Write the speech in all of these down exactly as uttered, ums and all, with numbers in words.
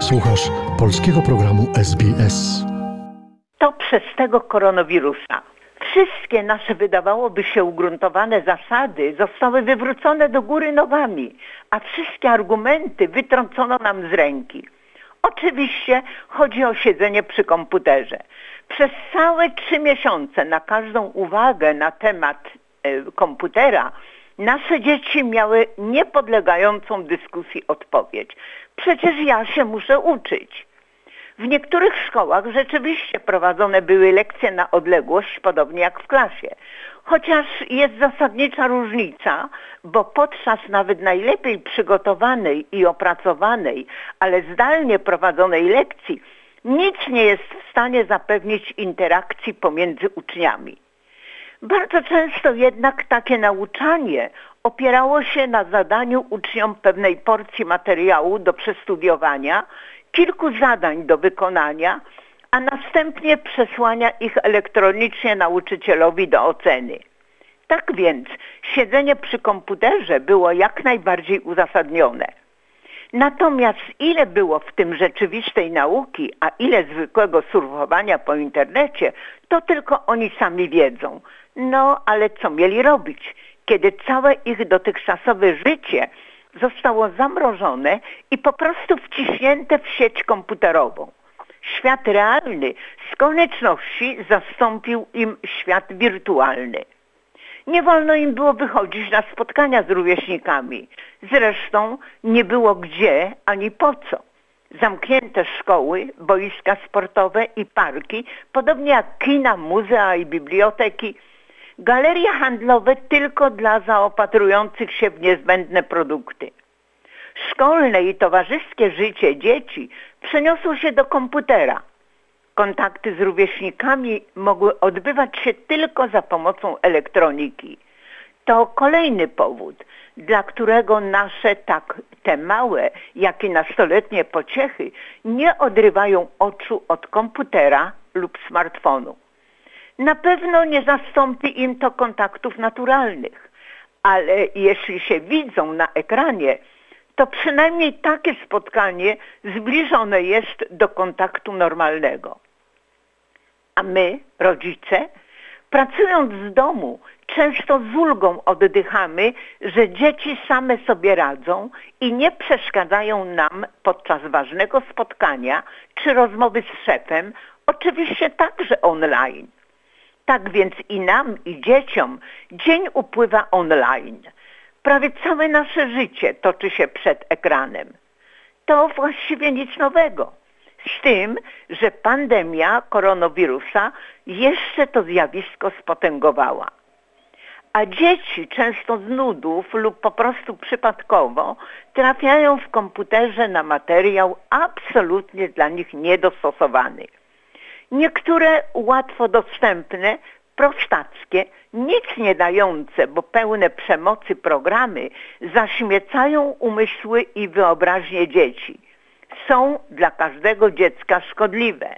Słuchasz polskiego programu S B S. To przez tego koronawirusa wszystkie nasze, wydawałoby się, ugruntowane zasady zostały wywrócone do góry nogami, a wszystkie argumenty wytrącono nam z ręki. Oczywiście chodzi o siedzenie przy komputerze. Przez całe trzy miesiące na każdą uwagę na temat y, komputera nasze dzieci miały niepodlegającą dyskusji odpowiedź. Przecież ja się muszę uczyć. W niektórych szkołach rzeczywiście prowadzone były lekcje na odległość, podobnie jak w klasie. Chociaż jest zasadnicza różnica, bo podczas nawet najlepiej przygotowanej i opracowanej, ale zdalnie prowadzonej lekcji nic nie jest w stanie zapewnić interakcji pomiędzy uczniami. Bardzo często jednak takie nauczanie opierało się na zadaniu uczniom pewnej porcji materiału do przestudiowania, kilku zadań do wykonania, a następnie przesłania ich elektronicznie nauczycielowi do oceny. Tak więc siedzenie przy komputerze było jak najbardziej uzasadnione. Natomiast ile było w tym rzeczywistej nauki, a ile zwykłego surfowania po internecie, to tylko oni sami wiedzą. No, ale co mieli robić, kiedy całe ich dotychczasowe życie zostało zamrożone i po prostu wciśnięte w sieć komputerową? Świat realny z konieczności zastąpił im świat wirtualny. Nie wolno im było wychodzić na spotkania z rówieśnikami. Zresztą nie było gdzie ani po co. Zamknięte szkoły, boiska sportowe i parki, podobnie jak kina, muzea i biblioteki, galerie handlowe tylko dla zaopatrujących się w niezbędne produkty. Szkolne i towarzyskie życie dzieci przeniosło się do komputera. Kontakty z rówieśnikami mogły odbywać się tylko za pomocą elektroniki. To kolejny powód, dla którego nasze tak te małe, jak i nastoletnie pociechy nie odrywają oczu od komputera lub smartfonu. Na pewno nie zastąpi im to kontaktów naturalnych, ale jeśli się widzą na ekranie, to przynajmniej takie spotkanie zbliżone jest do kontaktu normalnego. A my, rodzice, pracując z domu, często z ulgą oddychamy, że dzieci same sobie radzą i nie przeszkadzają nam podczas ważnego spotkania czy rozmowy z szefem, oczywiście także online. Tak więc i nam, i dzieciom dzień upływa online. Prawie całe nasze życie toczy się przed ekranem. To właściwie nic nowego. Z tym, że pandemia koronawirusa jeszcze to zjawisko spotęgowała. A dzieci często z nudów lub po prostu przypadkowo trafiają w komputerze na materiał absolutnie dla nich niedostosowany. Niektóre łatwo dostępne, prostackie, nic nie dające, bo pełne przemocy programy zaśmiecają umysły i wyobraźnię dzieci. Są dla każdego dziecka szkodliwe.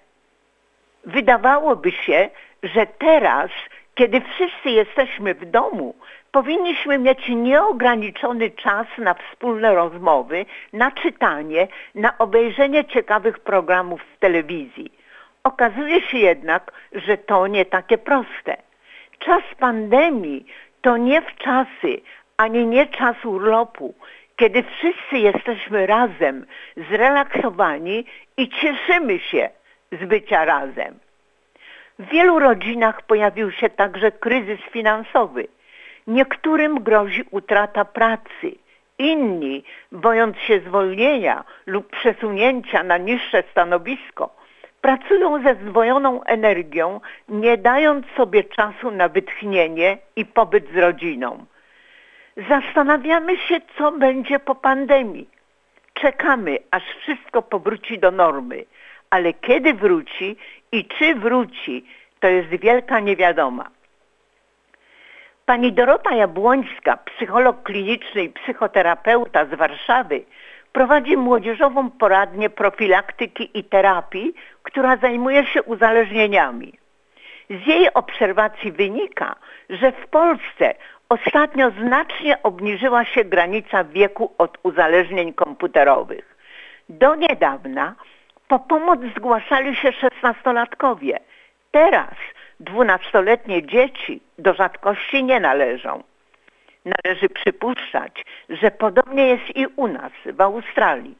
Wydawałoby się, że teraz, kiedy wszyscy jesteśmy w domu, powinniśmy mieć nieograniczony czas na wspólne rozmowy, na czytanie, na obejrzenie ciekawych programów w telewizji. Okazuje się jednak, że to nie takie proste. Czas pandemii to nie wczasy, ani nie czas urlopu, kiedy wszyscy jesteśmy razem, zrelaksowani i cieszymy się z bycia razem. W wielu rodzinach pojawił się także kryzys finansowy. Niektórym grozi utrata pracy. Inni, bojąc się zwolnienia lub przesunięcia na niższe stanowisko, pracują ze zdwojoną energią, nie dając sobie czasu na wytchnienie i pobyt z rodziną. Zastanawiamy się, co będzie po pandemii. Czekamy, aż wszystko powróci do normy, ale kiedy wróci i czy wróci, to jest wielka niewiadoma. Pani Dorota Jabłońska, psycholog kliniczny i psychoterapeuta z Warszawy, prowadzi młodzieżową poradnię profilaktyki i terapii, która zajmuje się uzależnieniami. Z jej obserwacji wynika, że w Polsce ostatnio znacznie obniżyła się granica wieku od uzależnień komputerowych. Do niedawna po pomoc zgłaszali się szesnastolatkowie. Teraz dwunastoletnie dzieci do rzadkości nie należą. Należy przypuszczać, że podobnie jest i u nas, w Australii.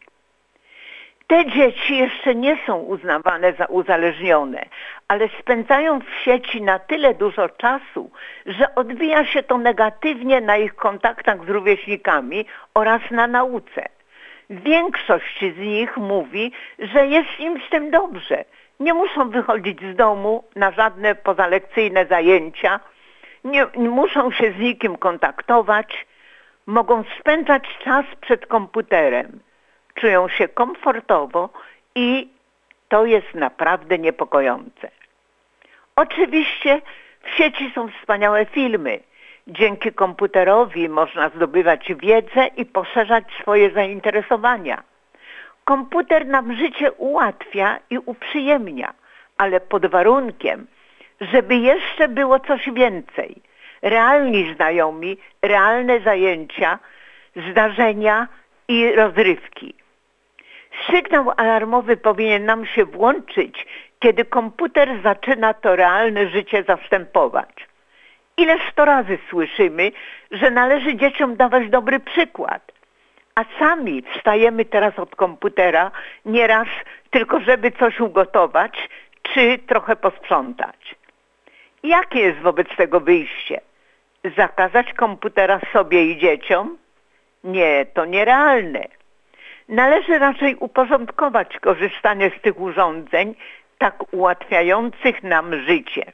Te dzieci jeszcze nie są uznawane za uzależnione, ale spędzają w sieci na tyle dużo czasu, że odbija się to negatywnie na ich kontaktach z rówieśnikami oraz na nauce. Większość z nich mówi, że jest im z tym dobrze. Nie muszą wychodzić z domu na żadne pozalekcyjne zajęcia, nie, nie muszą się z nikim kontaktować, mogą spędzać czas przed komputerem. Czują się komfortowo i to jest naprawdę niepokojące. Oczywiście w sieci są wspaniałe filmy. Dzięki komputerowi można zdobywać wiedzę i poszerzać swoje zainteresowania. Komputer nam życie ułatwia i uprzyjemnia, ale pod warunkiem, żeby jeszcze było coś więcej. Realni znajomi, realne zajęcia, zdarzenia i rozrywki. Sygnał alarmowy powinien nam się włączyć, kiedy komputer zaczyna to realne życie zastępować. Ileż to razy słyszymy, że należy dzieciom dawać dobry przykład, a sami wstajemy teraz od komputera nieraz tylko żeby coś ugotować czy trochę posprzątać. Jakie jest wobec tego wyjście? Zakazać komputera sobie i dzieciom? Nie, to nierealne. Należy raczej uporządkować korzystanie z tych urządzeń, tak ułatwiających nam życie.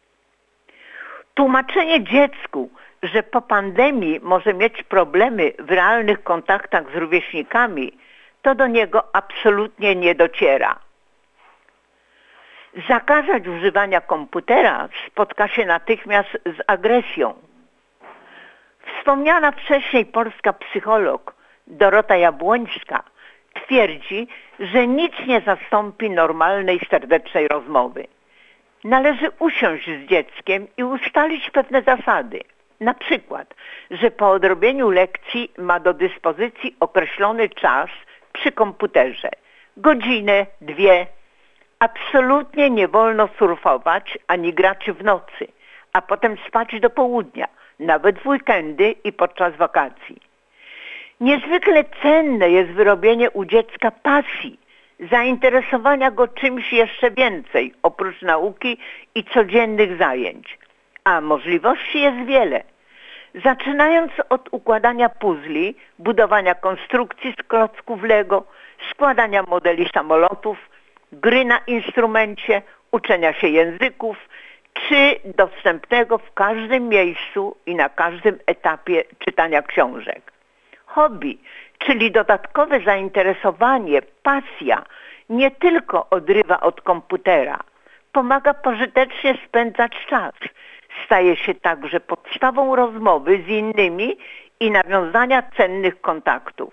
Tłumaczenie dziecku, że po pandemii może mieć problemy w realnych kontaktach z rówieśnikami, to do niego absolutnie nie dociera. Zakazać używania komputera spotka się natychmiast z agresją. Wspomniana wcześniej polska psycholog Dorota Jabłońska twierdzi, że nic nie zastąpi normalnej, serdecznej rozmowy. Należy usiąść z dzieckiem i ustalić pewne zasady. Na przykład, że po odrobieniu lekcji ma do dyspozycji określony czas przy komputerze. Godzinę, dwie. Absolutnie nie wolno surfować ani grać w nocy, a potem spać do południa, nawet w weekendy i podczas wakacji. Niezwykle cenne jest wyrobienie u dziecka pasji, zainteresowania go czymś jeszcze więcej, oprócz nauki i codziennych zajęć. A możliwości jest wiele. Zaczynając od układania puzli, budowania konstrukcji z klocków Lego, składania modeli samolotów, gry na instrumencie, uczenia się języków, czy dostępnego w każdym miejscu i na każdym etapie czytania książek. Hobby, czyli dodatkowe zainteresowanie, pasja, nie tylko odrywa od komputera, pomaga pożytecznie spędzać czas. Staje się także podstawą rozmowy z innymi i nawiązania cennych kontaktów.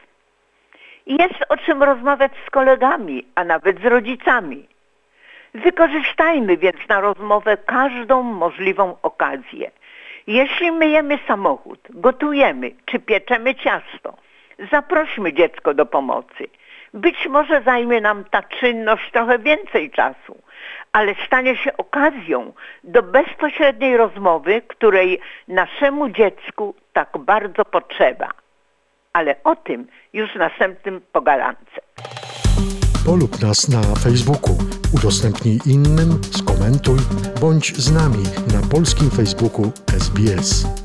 Jest o czym rozmawiać z kolegami, a nawet z rodzicami. Wykorzystajmy więc na rozmowę każdą możliwą okazję. Jeśli myjemy samochód, gotujemy czy pieczemy ciasto, zaprośmy dziecko do pomocy. Być może zajmie nam ta czynność trochę więcej czasu, ale stanie się okazją do bezpośredniej rozmowy, której naszemu dziecku tak bardzo potrzeba. Ale o tym już w następnym pogadance. Polub nas na Facebooku, udostępnij innym, skomentuj, bądź z nami na polskim Facebooku S B S.